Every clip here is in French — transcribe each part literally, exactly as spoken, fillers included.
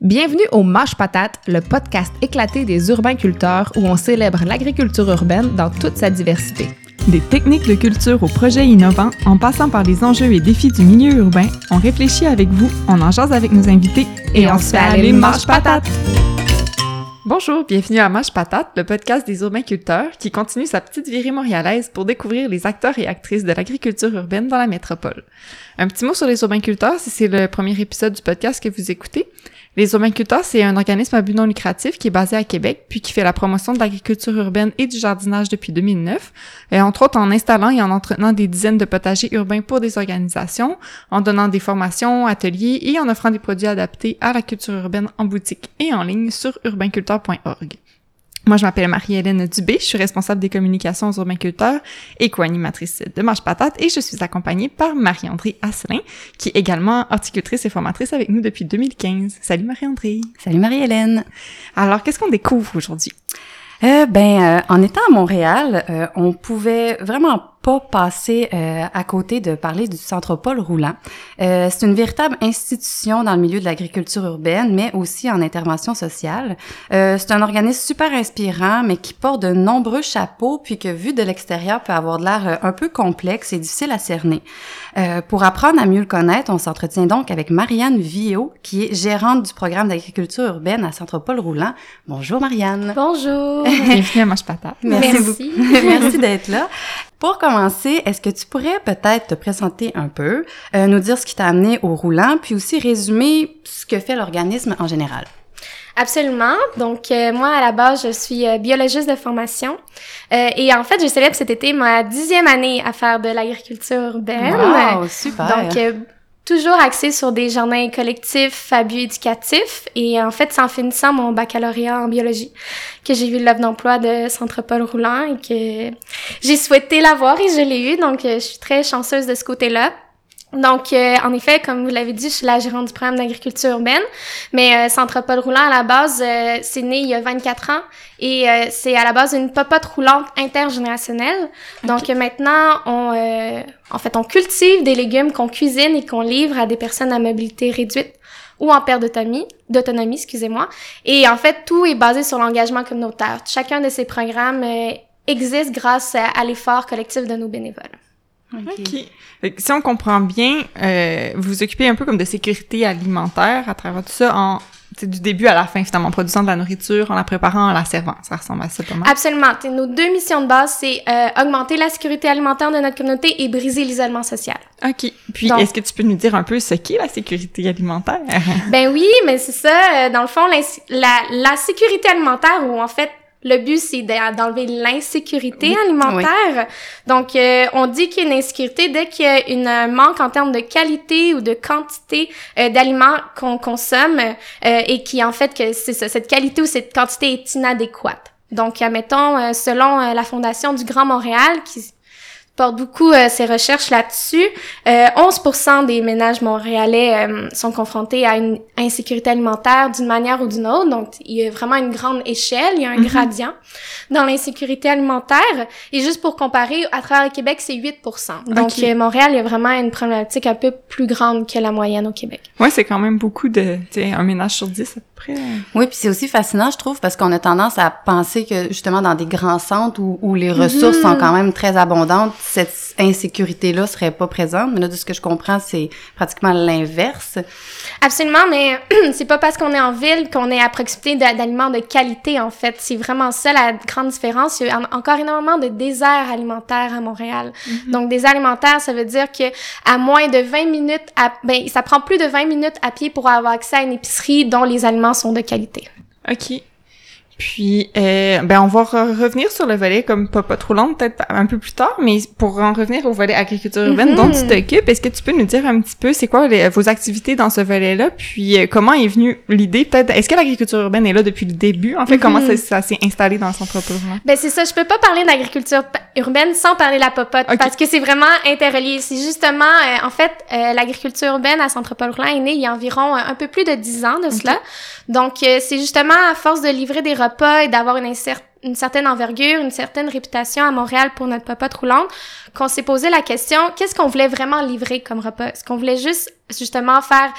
Bienvenue au Mâche Patate, le podcast éclaté des urbainculteurs où on célèbre l'agriculture urbaine dans toute sa diversité. Des techniques de culture aux projets innovants, en passant par les enjeux et défis du milieu urbain, on réfléchit avec vous, on en jase avec nos invités et, et on, on se fait aller Mâche Patate! Bonjour, bienvenue à Mâche Patate, le podcast des urbainculteurs qui continue sa petite virée montréalaise pour découvrir les acteurs et actrices de l'agriculture urbaine dans la métropole. Un petit mot sur les urbainculteurs si c'est le premier épisode du podcast que vous écoutez. Les urbainculteurs, c'est un organisme à but non lucratif qui est basé à Québec, puis qui fait la promotion de l'agriculture urbaine et du jardinage depuis deux mille neuf, et entre autres en installant et en entretenant des dizaines de potagers urbains pour des organisations, en donnant des formations, ateliers et en offrant des produits adaptés à la culture urbaine en boutique et en ligne sur urbainculteur point org. Moi, je m'appelle Marie-Hélène Dubé, je suis responsable des communications aux urbainculteurs et co-animatrice de Mâche Patate et je suis accompagnée par Marie-Andrée Asselin, qui est également horticultrice et formatrice avec nous depuis deux mille quinze. Salut Marie-Andrée! Salut Marie-Hélène! Alors, qu'est-ce qu'on découvre aujourd'hui? Euh, ben, euh, en étant à Montréal, euh, on pouvait vraiment pas passer euh, à côté de parler du Centre Paul Roulant. Euh, c'est une véritable institution dans le milieu de l'agriculture urbaine, mais aussi en intervention sociale. Euh, c'est un organisme super inspirant, mais qui porte de nombreux chapeaux, puis que, vu de l'extérieur, peut avoir de l'air un peu complexe et difficile à cerner. Euh, pour apprendre à mieux le connaître, on s'entretient donc avec Marianne Villot, qui est gérante du programme d'agriculture urbaine à Centre Paul Roulant. Bonjour Marianne! Bonjour! Bienvenue à Mâche Patate. Merci, Merci. beaucoup. Merci d'être là. Pour commencer, est-ce que tu pourrais peut-être te présenter un peu, euh, nous dire ce qui t'a amené au roulant, puis aussi résumer ce que fait l'organisme en général? Absolument. Donc, euh, moi, à la base, je suis euh, biologiste de formation. Euh, et en fait, je célèbre cet été ma dixième année à faire de l'agriculture urbaine. Wow, super! Donc, euh, toujours axée sur des jardins collectifs à but éducatif. Et en fait, c'est en finissant mon baccalauréat en biologie que j'ai vu l'offre d'emploi de Centre Paul Roulant et que j'ai souhaité l'avoir et je l'ai eu. Donc, euh, je suis très chanceuse de ce côté-là. Donc, euh, en effet, comme vous l'avez dit, je suis la gérante du programme d'agriculture urbaine, mais euh, Centre Paul Roulant, à la base, euh, c'est né il y a vingt-quatre ans et euh, c'est à la base une popote roulante intergénérationnelle. Okay. Donc, euh, maintenant, on, euh, en fait, on cultive des légumes qu'on cuisine et qu'on livre à des personnes à mobilité réduite ou en perte d'autonomie, d'autonomie, excusez-moi. Et en fait, tout est basé sur l'engagement communautaire. Chacun de ces programmes euh, existe grâce à, à l'effort collectif de nos bénévoles. OK. Okay. Si on comprend bien, euh, vous vous occupez un peu comme de sécurité alimentaire à travers tout ça, en c'est du début à la fin, finalement, en produisant de la nourriture, en la préparant, en la servant. Ça ressemble à ça pas mal. Absolument. T'sais, nos deux missions de base, c'est euh, augmenter la sécurité alimentaire de notre communauté et briser l'isolement social. OK. Puis, donc, est-ce que tu peux nous dire un peu ce qu'est la sécurité alimentaire? Ben oui, mais c'est ça. Euh, dans le fond, la, la, la sécurité alimentaire, où en fait, le but, c'est d'enlever l'insécurité oui, alimentaire. Oui. Donc, euh, on dit qu'il y a une insécurité dès qu'il y a une manque en termes de qualité ou de quantité euh, d'aliments qu'on consomme euh, et qui, en fait, que c'est ça, cette qualité ou cette quantité est inadéquate. Donc, admettons, euh, selon euh, la Fondation du Grand Montréal, qui porte beaucoup euh, ses recherches là-dessus, euh, onze pour cent des ménages montréalais euh, sont confrontés à une insécurité alimentaire d'une manière ou d'une autre. Donc, il y a vraiment une grande échelle, il y a un mm-hmm. gradient dans l'insécurité alimentaire. Et juste pour comparer, à travers le Québec, c'est huit pour cent. Donc, okay. euh, Montréal, il y a vraiment une problématique un peu plus grande que la moyenne au Québec. Ouais, c'est quand même beaucoup de, tu sais, un ménage sur dix à peu près. Oui, puis c'est aussi fascinant, je trouve, parce qu'on a tendance à penser que, justement, dans des grands centres où, où les ressources mm-hmm. sont quand même très abondantes, cette insécurité-là serait pas présente. Mais là, de ce que je comprends, c'est pratiquement l'inverse. Absolument, mais c'est pas parce qu'on est en ville qu'on est à proximité d'aliments de qualité, en fait. C'est vraiment ça la grande différence. Il y a encore énormément de déserts alimentaires à Montréal. Mm-hmm. Donc, désert alimentaire, ça veut dire que à moins de vingt minutes, à, ben, ça prend plus de vingt minutes à pied pour avoir accès à une épicerie dont les aliments sont de qualité. OK. Puis, euh, ben, on va re- revenir sur le volet comme pas, pas trop long, peut-être un peu plus tard, mais pour en revenir au volet agriculture urbaine mm-hmm. dont tu t'occupes, est-ce que tu peux nous dire un petit peu c'est quoi les, vos activités dans ce volet-là, puis euh, comment est venue l'idée, peut-être, est-ce que l'agriculture urbaine est là depuis le début, en fait, mm-hmm. comment ça, ça s'est installé dans le Centre Paul Roulant? Ben, c'est ça, je peux pas parler d'agriculture urbaine sans parler de la popote, okay. parce que c'est vraiment interrelié. C'est justement, euh, en fait, euh, l'agriculture urbaine à Centre Paul Roulant est née il y a environ euh, un peu plus de dix ans de cela. Okay. Donc, euh, c'est justement à force de livrer des repas et d'avoir une, insert- une certaine envergure, une certaine réputation à Montréal pour notre popote roulante, qu'on s'est posé la question, qu'est-ce qu'on voulait vraiment livrer comme repas? Est-ce qu'on voulait juste, justement, faire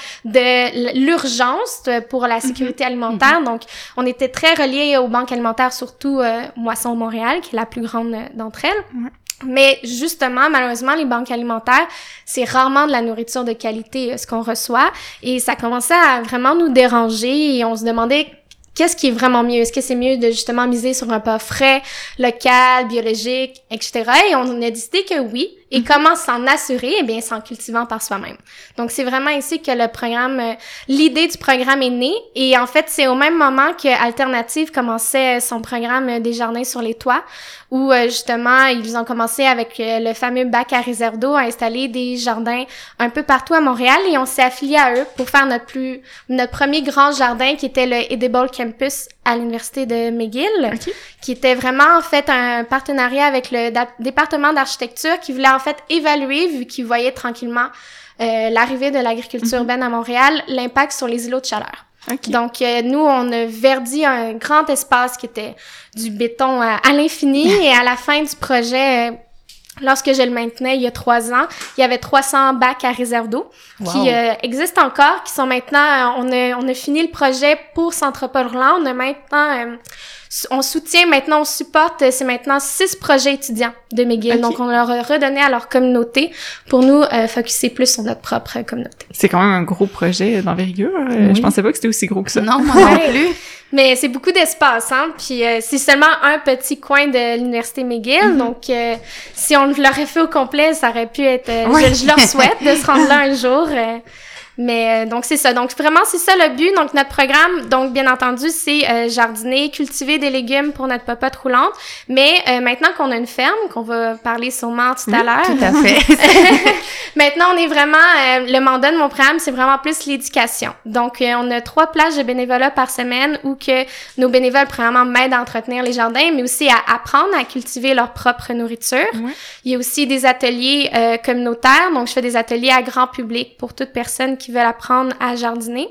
de l'urgence pour la sécurité mm-hmm. alimentaire? Mm-hmm. Donc, on était très reliés aux banques alimentaires, surtout euh, Moisson Montréal, qui est la plus grande d'entre elles. Mm-hmm. Mais justement, malheureusement, les banques alimentaires, c'est rarement de la nourriture de qualité, ce qu'on reçoit. Et ça commençait à vraiment nous déranger et on se demandait qu'est-ce qui est vraiment mieux. Est-ce que c'est mieux de justement miser sur un repas frais, local, biologique, et cetera. Et on a décidé que oui. Et mm-hmm. comment s'en assurer? Eh bien, c'est en cultivant par soi-même. Donc, c'est vraiment ici que le programme, euh, l'idée du programme est née. Et en fait, c'est au même moment que Alternative commençait son programme euh, des jardins sur les toits, où euh, justement, ils ont commencé avec euh, le fameux bac à réserve d'eau à installer des jardins un peu partout à Montréal. Et on s'est affilié à eux pour faire notre plus, notre premier grand jardin qui était le Edible Campus à l'université de McGill, okay. qui était vraiment en fait un partenariat avec le da- département d'architecture qui voulait en fait évaluer, vu qu'ils voyaient tranquillement euh, l'arrivée de l'agriculture mm-hmm. urbaine à Montréal, l'impact sur les îlots de chaleur. Okay. Donc, euh, nous, on a verdi un grand espace qui était du béton à, à l'infini et à la fin du projet... Euh, Lorsque je le maintenais il y a trois ans, il y avait trois cents bacs à réserve d'eau wow. qui euh, existent encore, qui sont maintenant... Euh, on a on a fini le projet pour Centropole Roulant. On a maintenant... Euh, on soutient maintenant, on supporte, c'est maintenant six projets étudiants de McGill. Okay. Donc, on leur a redonné à leur communauté pour nous euh, focusser plus sur notre propre communauté. C'est quand même un gros projet d'envergure. Oui. Je pensais pas que c'était aussi gros que ça. Non, moi non plus. Mais c'est beaucoup d'espace, hein. Puis euh, c'est seulement un petit coin de l'université McGill. Mm-hmm. Donc, euh, si on l'aurait fait au complet, ça aurait pu être... Euh, oui. je, je leur souhaite de se rendre là un jour. Euh, Mais euh, donc c'est ça. Donc vraiment c'est ça le but. Donc notre programme, donc bien entendu, c'est euh, jardiner, cultiver des légumes pour notre popote roulante. Mais euh, maintenant qu'on a une ferme, qu'on va parler sûrement tout à oui, l'heure. Tout à fait. Maintenant on est vraiment euh, le mandat de mon programme, c'est vraiment plus l'éducation. Donc euh, on a trois plages de bénévolat par semaine où que nos bénévoles premièrement m'aident à entretenir les jardins, mais aussi à apprendre à cultiver leur propre nourriture. Oui. Il y a aussi des ateliers euh, communautaires. Donc je fais des ateliers à grand public pour toute personne qui veulent apprendre à jardiner.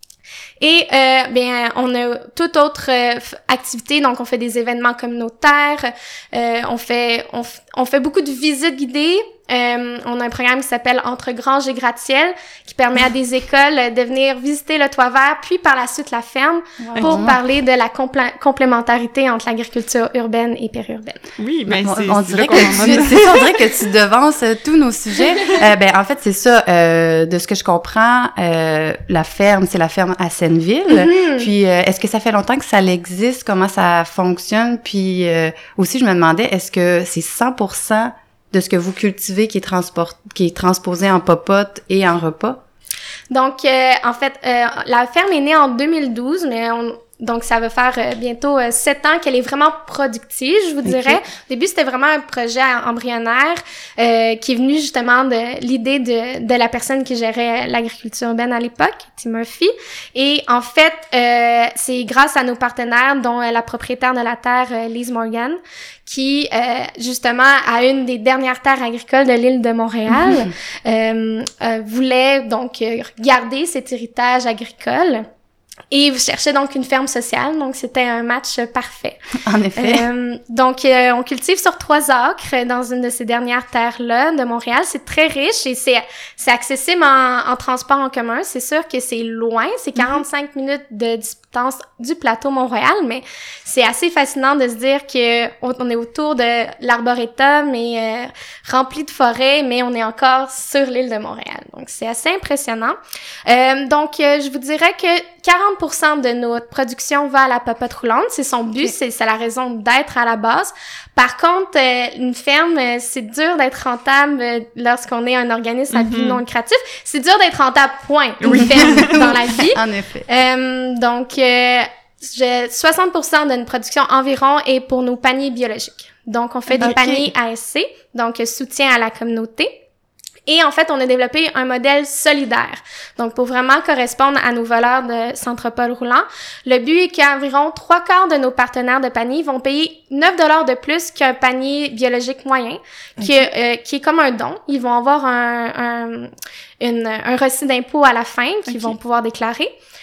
Et euh, bien, on a toute autre euh, activité, donc on fait des événements communautaires, euh, on fait on, f- on fait beaucoup de visites guidées. Euh, on a un programme qui s'appelle Entre Granges et Gratte-Ciel qui permet à des écoles de venir visiter le toit vert, puis par la suite la ferme wow. pour parler de la compl- complémentarité entre l'agriculture urbaine et périurbaine. Oui, mais on, c'est, on, c'est dirait que tu, c'est ça, on dirait que tu devances tous nos sujets. euh, ben en fait c'est ça. Euh, de ce que je comprends, euh, la ferme c'est la ferme à Senneville. Mm-hmm. Puis euh, est-ce que ça fait longtemps que ça existe? Comment ça fonctionne? Puis euh, aussi je me demandais est-ce que c'est cent pour cent de ce que vous cultivez qui est transport qui est transposé en popote et en repas? Donc, euh, en fait, euh, la ferme est née en deux mille douze, mais on, donc ça va faire euh, bientôt euh, sept ans qu'elle est vraiment productive, je vous dirais. Okay. Au début, c'était vraiment un projet embryonnaire euh, qui est venu justement de l'idée de, de la personne qui gérait l'agriculture urbaine à l'époque, Tim Murphy. Et en fait, euh, c'est grâce à nos partenaires, dont euh, la propriétaire de la terre, euh, Lise Morgan, qui, euh, justement, à une des dernières terres agricoles de l'île de Montréal, mmh. euh, euh, voulait donc euh, garder cet héritage agricole. Et vous cherchez donc une ferme sociale, donc c'était un match parfait. En effet. Euh, donc, euh, on cultive sur trois acres dans une de ces dernières terres-là de Montréal. C'est très riche et c'est c'est accessible en, en transport en commun. C'est sûr que c'est loin, c'est quarante-cinq mm-hmm. minutes de distance du plateau Mont-Royal, mais c'est assez fascinant de se dire que on, on est autour de l'arboretum et euh, rempli de forêts, mais on est encore sur l'île de Montréal. Donc, c'est assez impressionnant. Euh, donc, euh, je vous dirais que quarante pour cent de notre production va à la popote roulante. C'est son but, okay. c'est, c'est la raison d'être à la base. Par contre, euh, une ferme, euh, c'est dur d'être rentable euh, lorsqu'on est un organisme à but mm-hmm. non lucratif. C'est dur d'être rentable, point, une oui. ferme dans la vie. En effet. Euh, donc, euh, je, soixante pour cent de notre production environ est pour nos paniers biologiques. Donc, on fait des okay. paniers A S C, donc soutien à la communauté. Et en fait, on a développé un modèle solidaire. Donc, pour vraiment correspondre à nos valeurs de Centropole Roulant, le but est qu'environ trois quarts de nos partenaires de panier vont payer neuf dollars de plus qu'un panier biologique moyen, okay. qui, euh, qui est comme un don. Ils vont avoir un, un, une, un reçu d'impôt à la fin qu'ils okay. vont pouvoir déclarer.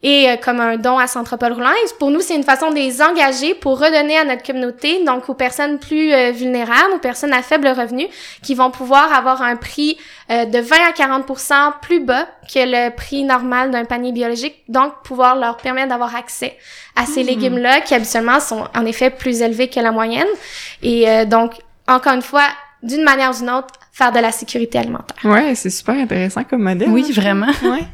et euh, comme un don à Centropole Roulant. Et pour nous, c'est une façon de les engager pour redonner à notre communauté, donc aux personnes plus euh, vulnérables, aux personnes à faible revenu, qui vont pouvoir avoir un prix euh, de vingt à quarante pour cent plus bas que le prix normal d'un panier biologique, donc pouvoir leur permettre d'avoir accès à ces mmh. légumes-là qui habituellement sont en effet plus élevés que la moyenne. Et euh, donc, encore une fois, d'une manière ou d'une autre, faire de la sécurité alimentaire. Ouais, c'est super intéressant comme modèle. Oui, hein? Vraiment. Ouais.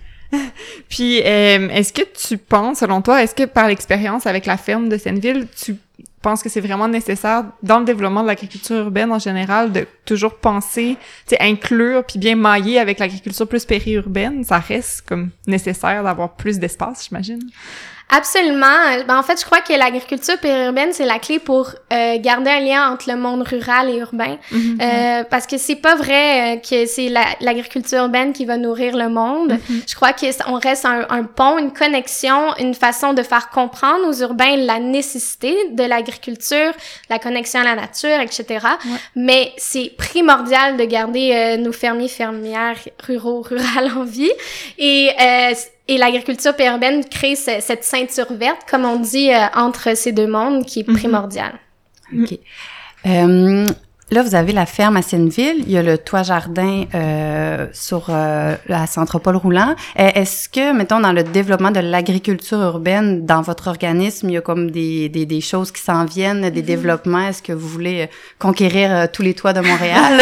Puis, euh, est-ce que tu penses, selon toi, est-ce que par l'expérience avec la ferme de Senneville, tu penses que c'est vraiment nécessaire dans le développement de l'agriculture urbaine en général de toujours penser, tu sais, inclure puis bien mailler avec l'agriculture plus périurbaine? Ça reste comme nécessaire d'avoir plus d'espace, j'imagine. Absolument. Ben, en fait, je crois que l'agriculture périurbaine, c'est la clé pour euh, garder un lien entre le monde rural et urbain. Mm-hmm. Euh, parce que c'est pas vrai euh, que c'est la, l'agriculture urbaine qui va nourrir le monde. Mm-hmm. Je crois qu'on reste un, un pont, une connexion, une façon de faire comprendre aux urbains la nécessité de l'agriculture, la connexion à la nature, et cetera. Ouais. Mais c'est primordial de garder euh, nos fermiers, fermières, ruraux, rurales en vie. Et euh, Et l'agriculture périurbaine crée ce, cette ceinture verte, comme on dit, euh, entre ces deux mondes, qui est primordiale. Mm-hmm. OK. Euh, là, vous avez la ferme à Senneville. Il y a le toit-jardin euh, sur euh, la Centropole Roulant. Est-ce que, mettons, dans le développement de l'agriculture urbaine, dans votre organisme, il y a comme des, des, des choses qui s'en viennent, des mm-hmm. développements? Est-ce que vous voulez conquérir euh, tous les toits de Montréal?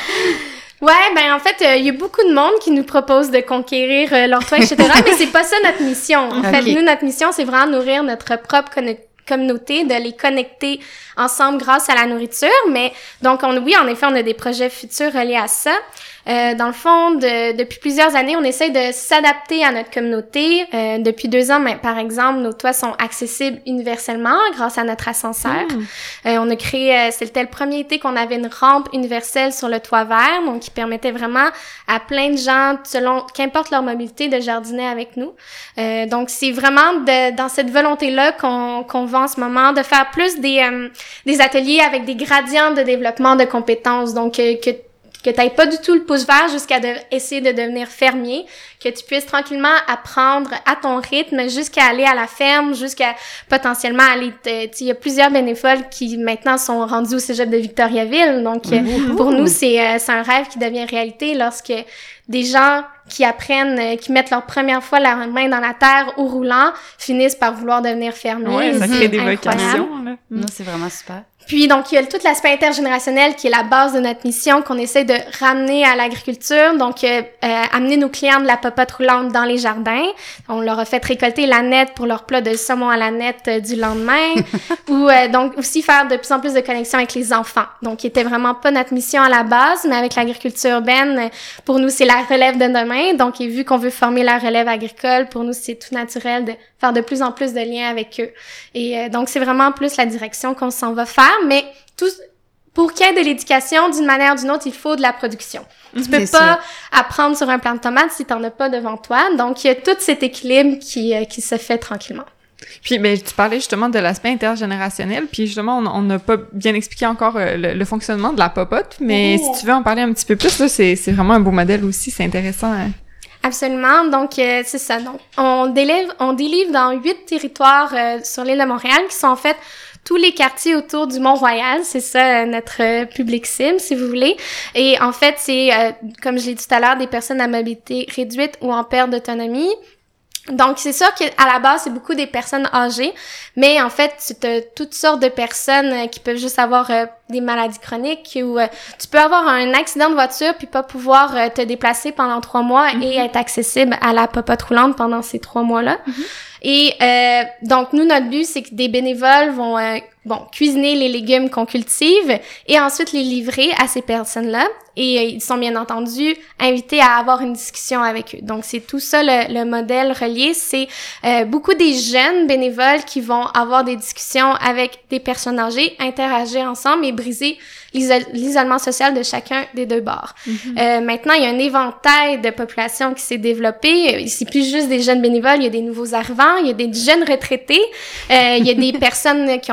Ouais, ben en fait, il euh, y a beaucoup de monde qui nous propose de conquérir euh, leur toit, et cetera. Mais c'est pas ça notre mission. En okay. fait, nous, notre mission, c'est vraiment nourrir notre propre con- communauté, de les connecter ensemble grâce à la nourriture. Mais donc, on, oui, en effet, on a des projets futurs reliés à ça. Euh, dans le fond, de, depuis plusieurs années, on essaie de s'adapter à notre communauté. Euh, depuis deux ans, mais, par exemple, nos toits sont accessibles universellement grâce à notre ascenseur. Mmh. Euh, on a créé, euh, c'était le premier été qu'on avait une rampe universelle sur le toit vert, donc qui permettait vraiment à plein de gens, selon qu'importe leur mobilité, de jardiner avec nous. Euh, donc, c'est vraiment de, dans cette volonté-là qu'on, qu'on va en ce moment, de faire plus des, euh, des ateliers avec des gradients de développement de compétences. Donc, euh, que que t'ailles pas du tout le pouce vert jusqu'à de, essayer de devenir fermier, que tu puisses tranquillement apprendre à ton rythme jusqu'à aller à la ferme, jusqu'à potentiellement aller, il y a plusieurs bénévoles qui maintenant sont rendus au cégep de Victoriaville, donc mmh. pour nous c'est euh, c'est un rêve qui devient réalité lorsque des gens qui apprennent, euh, qui mettent leur première fois la main dans la terre au roulant, finissent par vouloir devenir fermier. Ouais, ça crée des vocations, là. Non, c'est vraiment super. Puis, donc, il y a tout l'aspect intergénérationnel qui est la base de notre mission qu'on essaie de ramener à l'agriculture. Donc, euh, euh, amener nos clients de la popote roulante dans les jardins. On leur a fait récolter la nette pour leur plat de saumon à la nette euh, du lendemain. Ou, euh, donc, aussi faire de plus en plus de connexions avec les enfants. Donc, qui était vraiment pas notre mission à la base, mais avec l'agriculture urbaine, pour nous, c'est la relève de demain. Donc, et vu qu'on veut former la relève agricole, pour nous, c'est tout naturel de faire de plus en plus de liens avec eux. Et euh, donc, c'est vraiment plus la direction qu'on s'en va faire. Mais tout, pour qu'il y ait de l'éducation, d'une manière ou d'une autre, il faut de la production. Tu peux c'est pas ça. Apprendre sur un plant de tomate si t'en as pas devant toi. Donc, il y a tout cet équilibre qui, euh, qui se fait tranquillement. Puis, ben, tu parlais justement de l'aspect intergénérationnel, puis justement, on n'a pas bien expliqué encore euh, le, le fonctionnement de la popote, mais oh. si tu veux en parler un petit peu plus, là, c'est, c'est vraiment un beau modèle aussi, c'est intéressant. Hein. Absolument. Donc, euh, c'est ça. Donc, on délivre, on délivre dans huit territoires euh, sur l'île de Montréal qui sont en fait tous les quartiers autour du Mont-Royal. C'est ça, euh, notre euh, public cible, si vous voulez. Et en fait, c'est, euh, comme je l'ai dit tout à l'heure, des personnes à mobilité réduite ou en perte d'autonomie. Donc, c'est sûr qu'à la base, c'est beaucoup des personnes âgées, mais en fait, tu as toutes sortes de personnes euh, qui peuvent juste avoir euh, des maladies chroniques ou euh, tu peux avoir un accident de voiture puis pas pouvoir euh, te déplacer pendant trois mois mm-hmm. et être accessible à la popote roulante pendant ces trois mois-là. Mm-hmm. Et euh, donc, nous, notre but, c'est que des bénévoles vont euh, bon cuisiner les légumes qu'on cultive et ensuite les livrer à ces personnes-là. Et euh, ils sont bien entendu invités à avoir une discussion avec eux. Donc, c'est tout ça le, le modèle relié. C'est euh, beaucoup des jeunes bénévoles qui vont avoir des discussions avec des personnes âgées, interagir ensemble et briser l'isol- l'isolement social de chacun des deux bords. Mm-hmm. Euh, maintenant, il y a un éventail de population qui s'est développé. C'est plus juste des jeunes bénévoles, il y a des nouveaux arrivants, il y a des jeunes retraités, euh, il y a des personnes qui ont perdu leur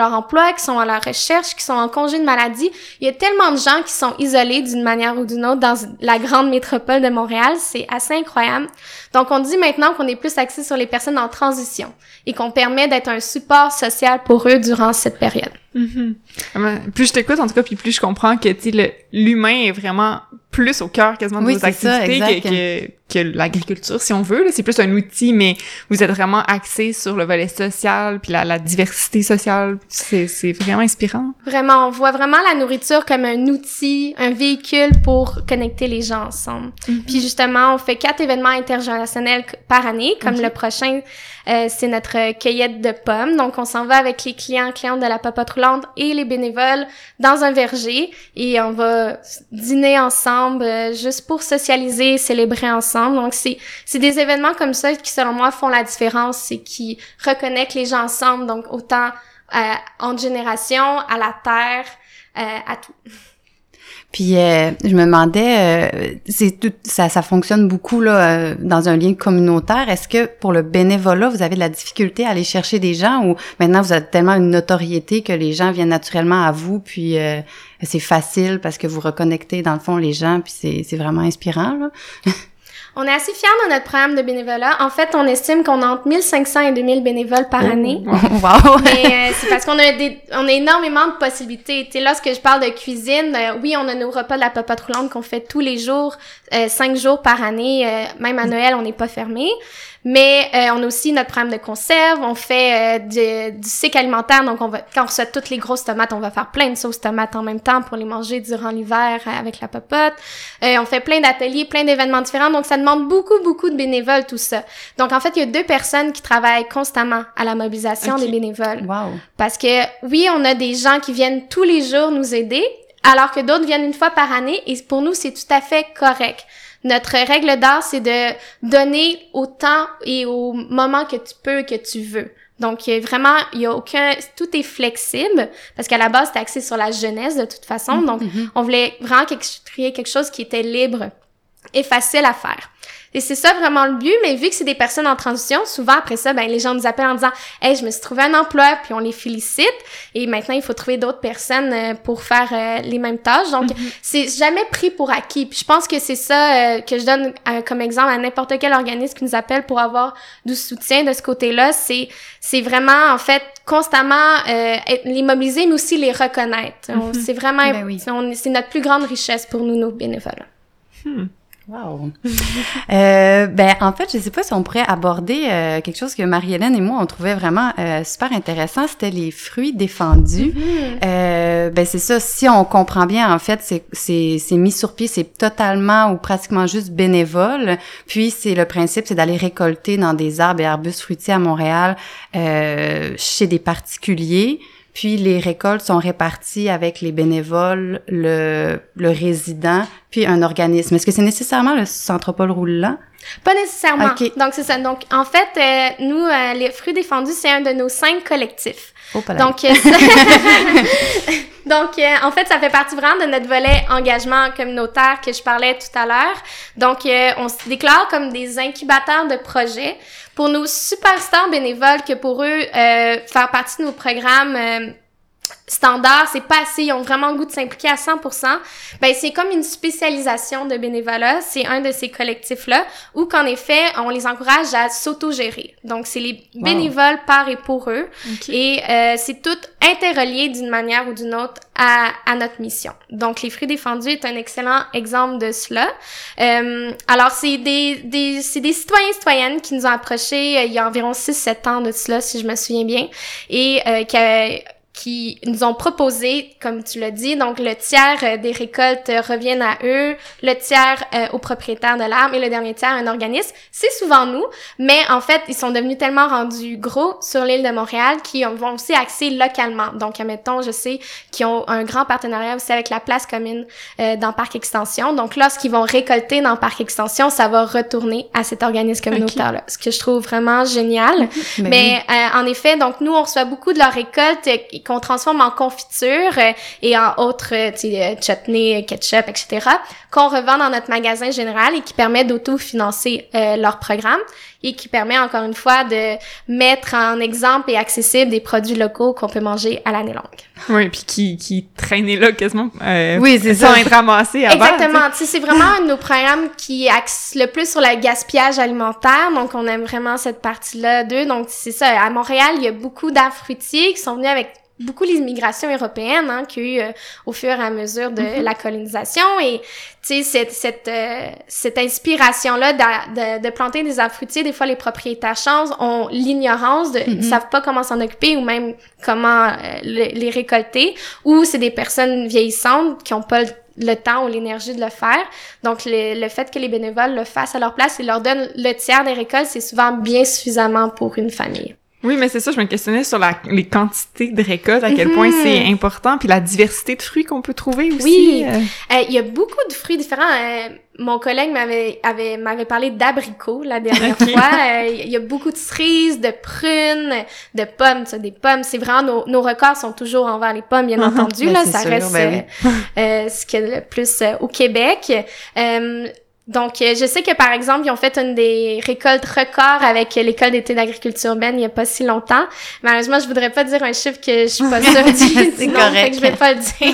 leur emploi, qui sont à la recherche, qui sont en congé de maladie. Il y a tellement de gens qui sont isolés d'une manière ou d'une autre dans la grande métropole de Montréal. C'est assez incroyable. Donc, on dit maintenant qu'on est plus axé sur les personnes en transition et qu'on permet d'être un support social pour eux durant cette période. Mm-hmm. Plus je t'écoute, en tout cas, puis plus je comprends que, tu sais, le, l'humain est vraiment plus au cœur quasiment de oui, vos activités ça, que, que, que l'agriculture, si on veut. Là. C'est plus un outil, mais vous êtes vraiment axé sur le volet social, puis la, la diversité sociale. C'est, c'est vraiment inspirant. Vraiment, on voit vraiment la nourriture comme un outil, un véhicule pour connecter les gens ensemble. Mm-hmm. Puis justement, on fait quatre événements intergénérationnels par année, comme okay. le prochain, euh, c'est notre cueillette de pommes. Donc, on s'en va avec les clients, clientes de la Popote roulante et les bénévoles dans un verger et on va dîner ensemble euh, juste pour socialiser, célébrer ensemble. Donc, c'est c'est des événements comme ça qui, selon moi, font la différence et qui reconnectent les gens ensemble. Donc, autant euh, entre générations, à la terre, euh, à tout. Puis euh, je me demandais, euh, c'est tout, ça, ça fonctionne beaucoup là euh, dans un lien communautaire. Est-ce que pour le bénévolat, vous avez de la difficulté à aller chercher des gens ou maintenant vous avez tellement une notoriété que les gens viennent naturellement à vous, puis euh, c'est facile parce que vous reconnectez dans le fond les gens, puis c'est c'est vraiment inspirant là. On est assez fiers de notre programme de bénévolat. En fait, on estime qu'on a entre mille cinq cents et deux mille bénévoles par oh, année. Wow! Mais euh, c'est parce qu'on a des, on a énormément de possibilités. Tu sais, lorsque je parle de cuisine, euh, oui, on a nos repas de la Popote roulante qu'on fait tous les jours, euh, cinq jours par année. Euh, même à Noël, on n'est pas fermé. Mais euh, on a aussi notre programme de conserve, on fait euh, du, du cycle alimentaire, donc on va quand on reçoit toutes les grosses tomates, on va faire plein de sauces tomates en même temps pour les manger durant l'hiver euh, avec la popote. Euh, on fait plein d'ateliers, plein d'événements différents, donc ça demande beaucoup, beaucoup de bénévoles, tout ça. Donc en fait, il y a deux personnes qui travaillent constamment à la mobilisation okay. des bénévoles. Wow. Parce que oui, on a des gens qui viennent tous les jours nous aider, alors que d'autres viennent une fois par année, et pour nous, c'est tout à fait correct. Notre règle d'or, c'est de donner au temps et au moment que tu peux, que tu veux. Donc, vraiment, il y a aucun... Tout est flexible, parce qu'à la base, c'était axé sur la jeunesse, de toute façon. Donc, mm-hmm. on voulait vraiment créer quelque chose qui était libre et facile à faire. Et c'est ça vraiment le but, mais vu que c'est des personnes en transition, souvent après ça, ben les gens nous appellent en disant « Hey, je me suis trouvé un emploi », puis on les félicite, et maintenant il faut trouver d'autres personnes euh, pour faire euh, les mêmes tâches. Donc, mm-hmm. c'est jamais pris pour acquis. Puis je pense que c'est ça euh, que je donne euh, comme exemple à n'importe quel organisme qui nous appelle pour avoir du soutien de ce côté-là. C'est c'est vraiment, en fait, constamment euh, être, les mobiliser, mais aussi les reconnaître. Mm-hmm. On, c'est vraiment... Ben oui. on, c'est notre plus grande richesse pour nous, nos bénévoles. Hmm. Wow. euh, ben en fait, je sais pas si on pourrait aborder euh, quelque chose que Marie-Hélène et moi on trouvait vraiment euh, super intéressant, c'était les fruits défendus. Mm-hmm. Euh, ben c'est ça. Si on comprend bien, en fait, c'est c'est c'est mis sur pied, c'est totalement ou pratiquement juste bénévole. Puis c'est le principe, c'est d'aller récolter dans des arbres et arbustes fruitiers à Montréal euh, chez des particuliers. Puis les récoltes sont réparties avec les bénévoles, le, le résident, puis un organisme. Est-ce que c'est nécessairement le Centre Paul Roulant? Pas nécessairement. Okay. Donc, c'est ça. Donc, en fait, euh, nous, euh, les Fruits défendus, c'est un de nos cinq collectifs. Oh, pas Donc, euh, Donc, euh, en fait, ça fait partie vraiment de notre volet engagement communautaire que je parlais tout à l'heure. Donc, euh, on se déclare comme des incubateurs de projets pour nos superstars bénévoles que pour eux, euh, faire partie de nos programmes euh, standards, c'est pas assez, ils ont vraiment le goût de s'impliquer à cent pour cent, ben c'est comme une spécialisation de bénévolat, c'est un de ces collectifs-là, où qu'en effet, on les encourage à s'auto-gérer. Donc, c'est les wow. bénévoles par et pour eux, okay. et euh, c'est tout interrelié d'une manière ou d'une autre à, à notre mission. Donc, les Fruits défendus est un excellent exemple de cela. Euh, alors, c'est des, des, c'est des citoyens et citoyennes qui nous ont approchés euh, il y a environ six sept ans de cela, si je me souviens bien, et euh, qui a, qui nous ont proposé, comme tu l'as dit, donc le tiers euh, des récoltes euh, reviennent à eux, le tiers euh, aux propriétaires de l'arbre et le dernier tiers à un organisme. C'est souvent nous, mais en fait, ils sont devenus tellement rendus gros sur l'île de Montréal qu'ils vont aussi axer localement. Donc, admettons, je sais qu'ils ont un grand partenariat aussi avec la place commune euh, dans Parc Extension. Donc, lorsqu'ils vont récolter dans Parc Extension, ça va retourner à cet organisme communautaire-là, okay. ce que je trouve vraiment génial. Mais, mais oui. euh, en effet, donc nous, on reçoit beaucoup de leurs récoltes euh, qu'on transforme en confiture euh, et en autres, euh, tu sais, euh, chutney, ketchup, et cetera, qu'on revend dans notre magasin général et qui permet d'auto-financer euh, leur programme. et qui permet encore une fois de mettre en exemple et accessible des produits locaux qu'on peut manger à l'année longue. Oui, puis qui, qui traînaient là quasiment euh, oui, c'est sans ça. être ramassés avant. Exactement. Tu sais, c'est vraiment un de nos programmes qui axe le plus sur le gaspillage alimentaire. Donc, on aime vraiment cette partie-là d'eux. Donc, c'est ça. À Montréal, il y a beaucoup d'arbres fruitiers qui sont venus avec beaucoup les immigrations européennes, hein, qu'il y a eu euh, au fur et à mesure de mm-hmm. la colonisation. Et, tu sais, cette, cette, euh, cette inspiration-là de, de, de planter des arbres fruitiers, des fois, les propriétaires changent, ont l'ignorance, de, mm-hmm. ils savent pas comment s'en occuper ou même comment euh, le, les récolter. Ou c'est des personnes vieillissantes qui ont pas le le temps ou l'énergie de le faire. Donc, le, le fait que les bénévoles le fassent à leur place et leur donnent le tiers des récoltes, c'est souvent bien suffisamment pour une famille. Oui, mais c'est ça, je me questionnais sur la, les quantités de récoltes, à quel mm-hmm. point c'est important, puis la diversité de fruits qu'on peut trouver aussi. Oui, euh... euh, il y a beaucoup de fruits différents. Euh, mon collègue m'avait avait m'avait parlé d'abricots la dernière okay. fois. Euh, il y a beaucoup de cerises, de prunes, de pommes. Ça, des pommes, c'est vraiment nos, nos records sont toujours envers les pommes, bien entendu. Ben, là, ça sûr, reste ben oui. euh, euh, ce qu'il y a le plus euh, au Québec. Euh, Donc, euh, je sais que, par exemple, ils ont fait une des récoltes records avec l'École d'été d'agriculture urbaine il y a pas si longtemps. Malheureusement, je voudrais pas dire un chiffre que je suis pas sûre du C'est nom, correct. fait que je vais pas le dire.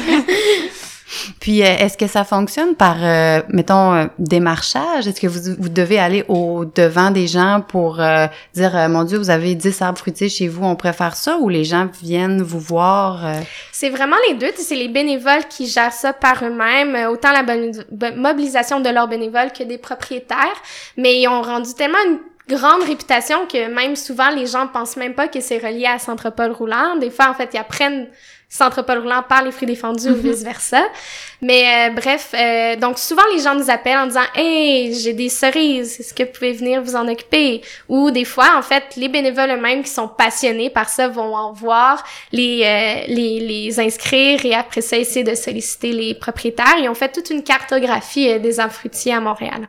Puis, euh, est-ce que ça fonctionne par, euh, mettons, euh, démarchage? Est-ce que vous, vous devez aller au devant des gens pour euh, dire, euh, mon Dieu, vous avez dix arbres fruitiers chez vous, on préfère ça? Ou les gens viennent vous voir? Euh... C'est vraiment les deux. C'est les bénévoles qui gèrent ça par eux-mêmes, autant la bon- mobilisation de leurs bénévoles que des propriétaires. Mais ils ont rendu tellement une grande réputation que même souvent, les gens pensent même pas que c'est relié à Centre Paul Roulant. Des fois, en fait, ils apprennent Centre Paul Roulant par les fruits défendus ou vice-versa. Mais euh, bref, euh, donc souvent les gens nous appellent en disant « Hey, j'ai des cerises, est-ce que vous pouvez venir vous en occuper? » Ou des fois, en fait, les bénévoles eux-mêmes qui sont passionnés par ça vont en voir, les, euh, les, les inscrire et après ça, essayer de solliciter les propriétaires. Ils ont fait toute une cartographie euh, des arbres fruitiers à Montréal.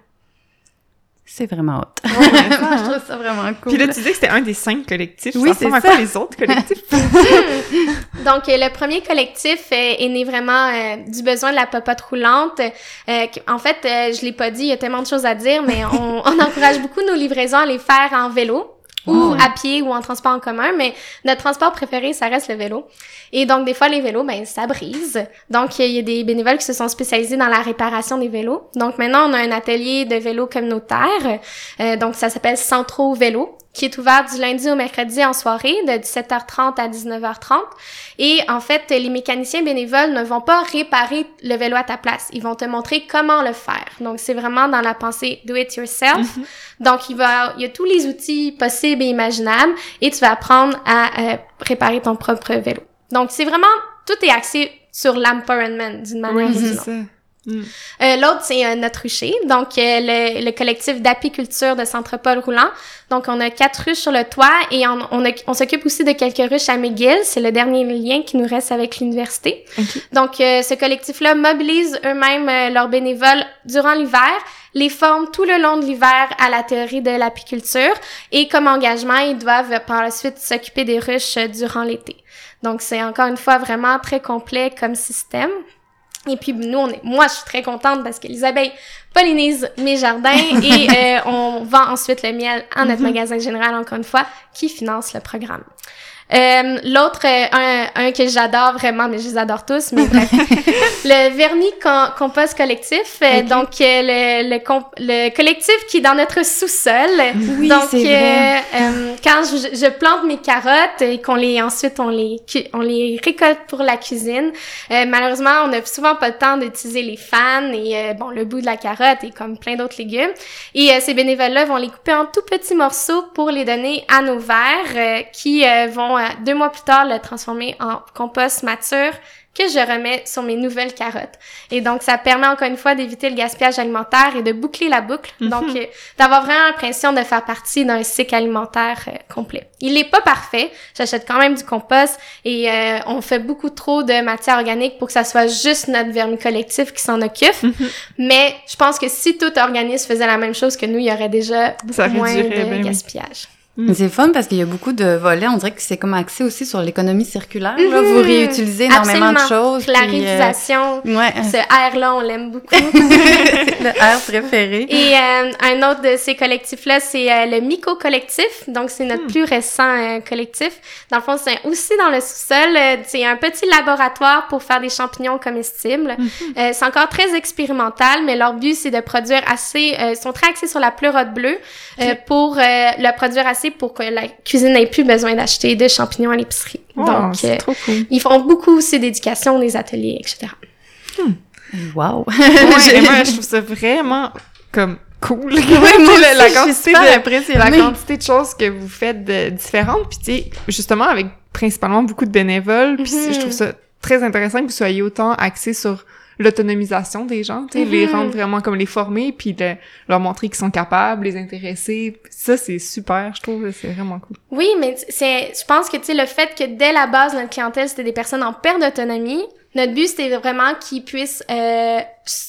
C'est vraiment hot. Ouais, ça, je trouve ça vraiment cool. Puis là, tu dis que c'était un des cinq collectifs. Oui, ça c'est ressemble ça. à quoi les autres collectifs? Donc, euh, le premier collectif euh, est né vraiment euh, du besoin de la popote roulante. Euh, en fait, euh, je l'ai pas dit, il y a tellement de choses à dire, mais on, on encourage beaucoup nos livraisons à les faire en vélo. Ou Oh. à pied ou en transport en commun, mais notre transport préféré, ça reste le vélo. Et donc, des fois, les vélos, ben, ça brise. Donc, il y a des bénévoles qui se sont spécialisés dans la réparation des vélos. Donc, maintenant, on a un atelier de vélo communautaire. Euh, donc, ça s'appelle Centro Vélo, qui est ouvert du lundi au mercredi en soirée, de dix-sept heures trente à dix-neuf heures trente. Et en fait, les mécaniciens bénévoles ne vont pas réparer le vélo à ta place. Ils vont te montrer comment le faire. Donc, c'est vraiment dans la pensée do it yourself. Mm-hmm. Donc, il va, il y a tous les outils possibles et imaginables et tu vas apprendre à euh, réparer ton propre vélo. Donc, c'est vraiment, tout est axé sur l'empowerment d'une manière ou Oui, d'une c'est autre. ça. Mm. Euh, l'autre, c'est euh, notre rucher, donc euh, le, le collectif d'apiculture de Centre Paul Roulant. Donc, on a quatre ruches sur le toit et on, on, a, on s'occupe aussi de quelques ruches à McGill. C'est le dernier lien qui nous reste avec l'université. Okay. Donc, euh, ce collectif-là mobilise eux-mêmes euh, leurs bénévoles durant l'hiver, les forme tout le long de l'hiver à la théorie de l'apiculture et comme engagement, ils doivent par la suite s'occuper des ruches euh, durant l'été. Donc, c'est encore une fois vraiment très complet comme système. Et puis, nous, on est, moi, je suis très contente parce que les abeilles pollinisent mes jardins et euh, on vend ensuite le miel à notre mm-hmm. magasin général, encore une fois, qui finance le programme. Euh, l'autre, euh, un, un que j'adore vraiment, mais je les adore tous, mais bref, le vernis com- compost collectif. Euh, okay. Donc, euh, le, le, comp- le collectif qui est dans notre sous-sol. Oui, donc, c'est vrai. Euh, euh, quand je, je plante mes carottes et qu'on les, ensuite, on les, on les récolte pour la cuisine, euh, malheureusement, on n'a souvent pas le temps d'utiliser les fans et, euh, bon, le bout de la carotte et comme plein d'autres légumes. Et euh, ces bénévoles-là vont les couper en tout petits morceaux pour les donner à nos vers euh, qui euh, vont deux mois plus tard, le transformer en compost mature que je remets sur mes nouvelles carottes. Et donc, ça permet encore une fois d'éviter le gaspillage alimentaire et de boucler la boucle. Mm-hmm. Donc, euh, d'avoir vraiment l'impression de faire partie d'un cycle alimentaire euh, complet. Il est pas parfait. J'achète quand même du compost et euh, on fait beaucoup trop de matière organique pour que ça soit juste notre vernis collectif qui s'en occupe. Mm-hmm. Mais je pense que si tout organisme faisait la même chose que nous, il y aurait déjà beaucoup moins de gaspillage. Mm. C'est fun parce qu'il y a beaucoup de volets, on dirait que c'est comme axé aussi sur l'économie circulaire. Mm-hmm. Là. Vous réutilisez énormément Absolument. de choses. La puis, réutilisation, euh, ouais. ce R-là, on l'aime beaucoup. Le R préféré. Et euh, un autre de ces collectifs-là, c'est euh, le Myco Collectif. Donc, c'est notre mm. plus récent euh, collectif. Dans le fond, c'est aussi dans le sous-sol. Euh, c'est un petit laboratoire pour faire des champignons comestibles. Mm-hmm. Euh, c'est encore très expérimental, mais leur but, c'est de produire assez... Euh, ils sont très axés sur la pleurote bleue euh, pour euh, le produire assez pour que la cuisine n'ait plus besoin d'acheter de champignons à l'épicerie. Oh, Donc, c'est euh, trop cool. Ils font beaucoup aussi d'éducation, des ateliers, et cetera. Hmm. Wow! Ouais, moi, je trouve ça vraiment comme cool. Oui, moi la, la aussi, quantité je suis super de, impressionnée. la quantité de choses que vous faites de, différentes, puis tu sais, justement avec principalement beaucoup de bénévoles, puis mm-hmm. je trouve ça très intéressant que vous soyez autant axés sur l'autonomisation des gens, tu sais, mm-hmm. les rendre vraiment comme les former, puis de leur montrer qu'ils sont capables, les intéresser. Ça, c'est super, je trouve, c'est vraiment cool. Oui, mais c'est, je pense que, tu sais, le fait que dès la base, notre clientèle, c'était des personnes en perte d'autonomie, notre but, c'était vraiment qu'ils puissent euh,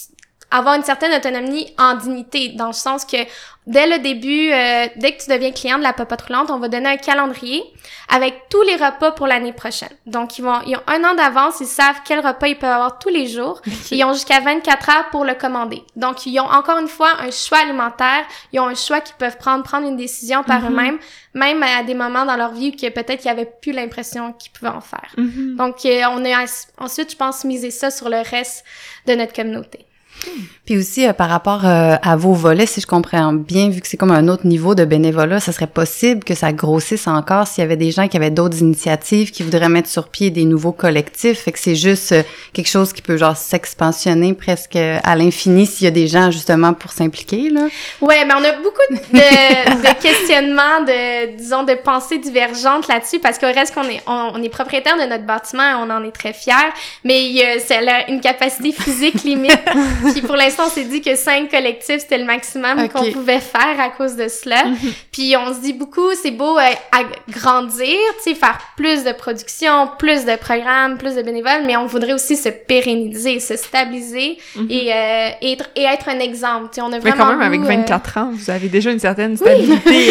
avoir une certaine autonomie en dignité, dans le sens que dès le début, euh, dès que tu deviens client de la Popote Roulante, on va donner un calendrier avec tous les repas pour l'année prochaine. Donc, ils vont, ils ont un an d'avance, ils savent quel repas ils peuvent avoir tous les jours. Ils ont jusqu'à vingt-quatre heures pour le commander. Donc, ils ont encore une fois un choix alimentaire. Ils ont un choix qu'ils peuvent prendre, prendre une décision par mm-hmm. eux-mêmes, même à des moments dans leur vie où que peut-être qu'ils avaient plus l'impression qu'ils pouvaient en faire. Mm-hmm. Donc, euh, on a ensuite, je pense, misé ça sur le reste de notre communauté. Puis aussi, euh, par rapport euh, à vos volets, si je comprends bien, vu que c'est comme un autre niveau de bénévolat, ça serait possible que ça grossisse encore s'il y avait des gens qui avaient d'autres initiatives, qui voudraient mettre sur pied des nouveaux collectifs. Fait que c'est juste euh, quelque chose qui peut genre s'expansionner presque à l'infini s'il y a des gens justement pour s'impliquer, là. Ouais, mais on a beaucoup de, de questionnements, de, disons, de pensées divergentes là-dessus, parce qu'au reste qu'on est, on, on est propriétaire de notre bâtiment et on en est très fiers, mais il y a, c'est une capacité physique limite. Puis pour l'instant, on s'est dit que cinq collectifs, c'était le maximum okay. qu'on pouvait faire à cause de cela. Mm-hmm. Puis on se dit beaucoup, c'est beau euh, agrandir, tu sais, faire plus de production, plus de programmes, plus de bénévoles, mais on voudrait aussi se pérenniser, se stabiliser mm-hmm. et, euh, et, être, et être un exemple. Tu sais, on a vraiment mais quand même, goût, avec vingt-quatre euh... ans, vous avez déjà une certaine stabilité. Oui.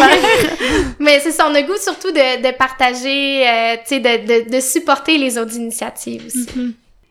Mais c'est ça, on a goût surtout de, de partager, euh, tu sais, de, de, de supporter les autres initiatives aussi. Mm-hmm.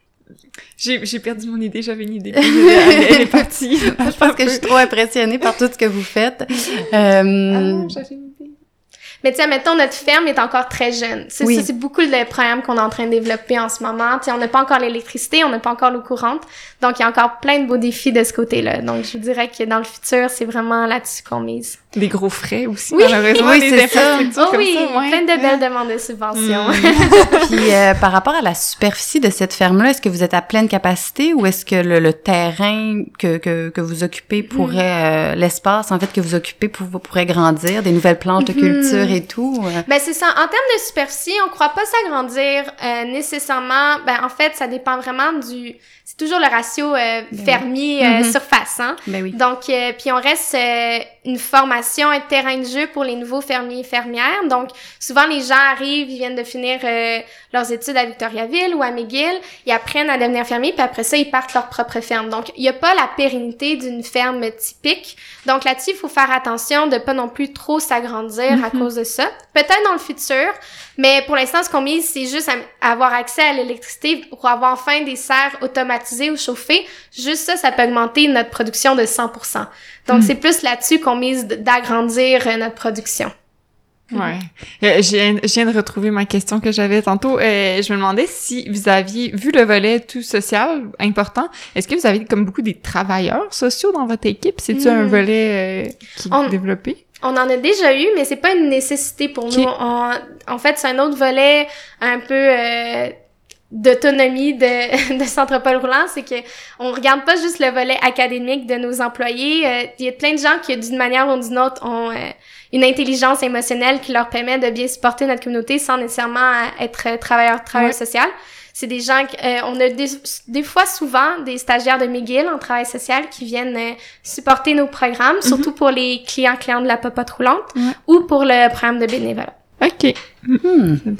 J'ai, j'ai perdu mon idée, j'avais une idée. Elle, elle est partie. Je pense que je suis trop impressionnée par tout ce que vous faites. Euh... Ah, j'avais une idée. Mais tu sais, mettons, notre ferme est encore très jeune. C'est, oui. ça, c'est beaucoup le programme qu'on est en train de développer en ce moment. Tu sais, on n'a pas encore l'électricité, on n'a pas encore l'eau courante. Donc, il y a encore plein de beaux défis de ce côté-là. Donc, je vous dirais que dans le futur, c'est vraiment là-dessus qu'on mise. Des gros frais aussi, oui. malheureusement, oui, des c'est infrastructures ça. Oh, comme oui, ça. Ouais. Plein de belles demandes de subventions. Mm. Puis, euh, par rapport à la superficie de cette ferme-là, est-ce que vous êtes à pleine capacité ou est-ce que le, le terrain que, que, que vous occupez pourrait, mm. euh, l'espace, en fait, que vous occupez pour, pourrait grandir, des nouvelles planches de culture mm. et tout? Euh? Ben, c'est ça. En termes de superficie, on croit pas s'agrandir euh, nécessairement. Ben, en fait, ça dépend vraiment du... C'est toujours le ratio euh, ben fermier oui. euh, mm-hmm. surface, hein. Ben oui. Donc, euh, puis on reste euh, une formation, un terrain de jeu pour les nouveaux fermiers et fermières. Donc, souvent les gens arrivent, ils viennent de finir euh, leurs études à Victoriaville ou à McGill, ils apprennent à devenir fermiers, puis après ça, ils partent leur propre ferme. Donc, il y a pas la pérennité d'une ferme typique. Donc là-dessus, il faut faire attention de pas non plus trop s'agrandir mm-hmm. à cause de ça. Peut-être dans le futur, mais pour l'instant, ce qu'on mise, c'est juste à avoir accès à l'électricité pour avoir enfin des serres automatisées ou chauffées. Juste ça, ça peut augmenter notre production de cent pour cent. Donc, mm. c'est plus là-dessus qu'on mise d'agrandir notre production. Ouais. Euh, je, viens, je viens de retrouver ma question que j'avais tantôt. Euh, je me demandais si vous aviez vu le volet tout social important. Est-ce que vous avez comme beaucoup des travailleurs sociaux dans votre équipe? C'est-tu mm. un volet euh, qui On... est développé? On en a déjà eu, mais c'est pas une nécessité pour okay. nous. On, en fait, c'est un autre volet un peu euh, d'autonomie de, de Centre Paul Roulant, c'est que on regarde pas juste le volet académique de nos employés. Il euh, y a plein de gens qui, d'une manière ou d'une autre, ont euh, une intelligence émotionnelle qui leur permet de bien supporter notre communauté sans nécessairement être travailleur, travailleur ouais. social. C'est des gens, euh, on a des, des fois souvent des stagiaires de McGill en travail social qui viennent euh, supporter nos programmes, mm-hmm. surtout pour les clients clients de la Popote Roulante ouais. ou pour le programme de bénévolat. OK. Mm-hmm. C'est intéressant.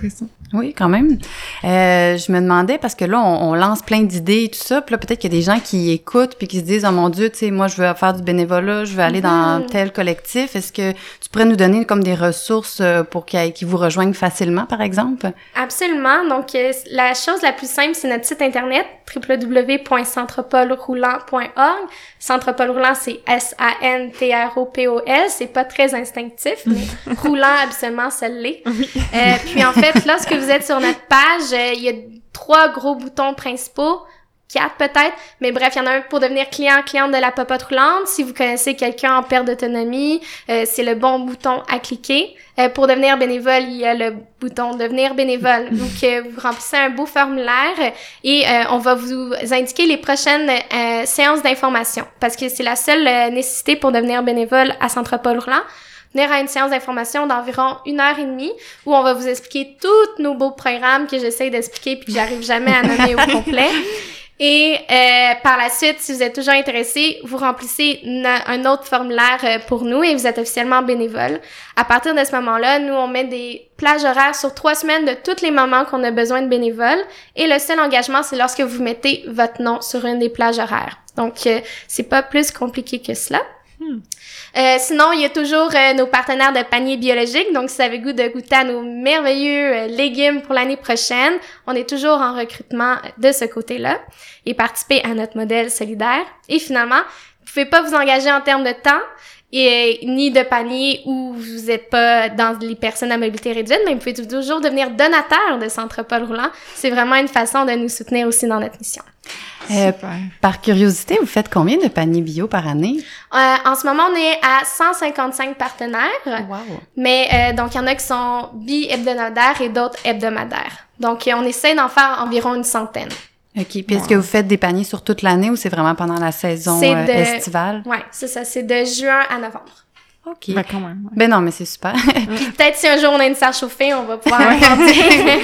Oui, quand même. Euh, je me demandais, parce que là, on, on lance plein d'idées et tout ça, puis là, peut-être qu'il y a des gens qui écoutent puis qui se disent « Oh mon Dieu, tu sais, moi, je veux faire du bénévolat, je veux aller dans Mm-hmm. tel collectif. » Est-ce que tu pourrais nous donner comme des ressources pour qu'ils qu'ils vous rejoignent facilement, par exemple? Absolument. Donc, euh, la chose la plus simple, c'est notre site internet w w w point centropole roulant point org. Centropole roulant, c'est S A N T R O P O L. C'est pas très instinctif, mais roulant, absolument, ça l'est. Euh, puis, en fait, lorsque vous êtes sur notre page, euh, il y a trois gros boutons principaux. Quatre peut-être, mais bref, il y en a un pour devenir client, cliente de la popote roulante. Si vous connaissez quelqu'un en perte d'autonomie, euh, c'est le bon bouton à cliquer. Euh, pour devenir bénévole, il y a le bouton devenir bénévole. Donc, euh, vous remplissez un beau formulaire et euh, on va vous indiquer les prochaines euh, séances d'information parce que c'est la seule euh, nécessité pour devenir bénévole à Centropole Roulant. Venir à une séance d'information d'environ une heure et demie où on va vous expliquer tous nos beaux programmes que j'essaie d'expliquer puis que j'arrive jamais à nommer au complet. Et euh, par la suite, si vous êtes toujours intéressé, vous remplissez une, un autre formulaire euh, pour nous et vous êtes officiellement bénévole. À partir de ce moment-là, nous, on met des plages horaires sur trois semaines de tous les moments qu'on a besoin de bénévoles. Et le seul engagement, c'est lorsque vous mettez votre nom sur une des plages horaires. Donc, euh, c'est pas plus compliqué que cela. Hmm. Euh, sinon, il y a toujours euh, nos partenaires de panier biologique. Donc, si vous avez le goût de goûter à nos merveilleux euh, légumes pour l'année prochaine, on est toujours en recrutement de ce côté-là et participer à notre modèle solidaire. Et finalement, vous pouvez pas vous engager en termes de temps et ni de panier où vous êtes pas dans les personnes à mobilité réduite, mais vous pouvez toujours devenir donateur de Centropole Roulant. C'est vraiment une façon de nous soutenir aussi dans notre mission. Euh, par curiosité, vous faites combien de paniers bio par année? Euh, en ce moment, on est à cent cinquante-cinq partenaires. Wow. Mais euh, donc, il y en a qui sont bi-hebdomadaires et d'autres hebdomadaires. Donc, euh, on essaie d'en faire environ une centaine. OK. Puis est-ce wow. que vous faites des paniers sur toute l'année ou c'est vraiment pendant la saison de... euh, estivale? Oui, c'est ça. C'est de juin à novembre. OK. Ben, quand même. Ouais. Ben non, mais c'est super. Puis peut-être si un jour on a une serre chauffée, on va pouvoir agrandir.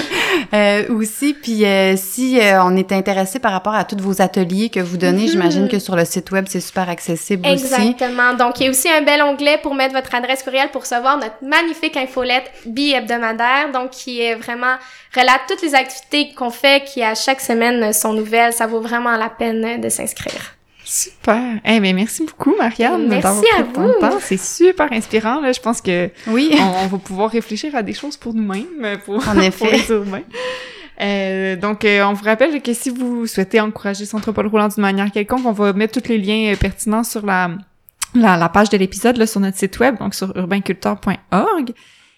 euh, aussi, puis euh, si euh, on est intéressé par rapport à tous vos ateliers que vous donnez, mm-hmm. j'imagine que sur le site web, c'est super accessible Exactement. aussi. Exactement. Donc, il y a aussi un bel onglet pour mettre votre adresse courriel pour recevoir notre magnifique infolette bi-hebdomadaire, donc qui est vraiment relate toutes les activités qu'on fait, qui à chaque semaine sont nouvelles. Ça vaut vraiment la peine de s'inscrire. Super. Eh hey, ben merci beaucoup, Marianne. Merci à vous. Temps. C'est super inspirant. Là. Je pense que oui. on, on va pouvoir réfléchir à des choses pour nous-mêmes, pour, en effet. pour les urbains. Euh, donc, euh, on vous rappelle que si vous souhaitez encourager Centropole Roulant d'une manière quelconque, on va mettre tous les liens euh, pertinents sur la, la, la page de l'épisode là, sur notre site web, donc sur urbain culteur point org.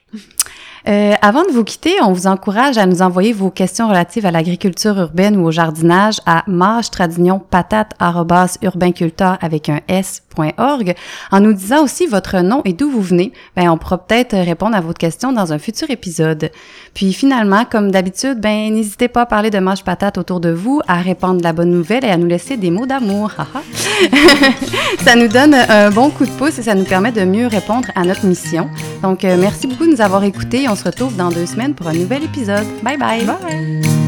Euh, avant de vous quitter, on vous encourage à nous envoyer vos questions relatives à l'agriculture urbaine ou au jardinage à marge-patate arobase urbainculteur avec un s point org en nous disant aussi votre nom et d'où vous venez. Ben, on pourra peut-être répondre à votre question dans un futur épisode. Puis finalement, comme d'habitude, ben, n'hésitez pas à parler de Mâche Patate autour de vous, à répandre la bonne nouvelle et à nous laisser des mots d'amour. Ça nous donne un bon coup de pouce et ça nous permet de mieux répondre à notre mission. Donc, euh, merci beaucoup de nous avoir écoutés. On se retrouve dans deux semaines pour un nouvel épisode. Bye bye! Bye!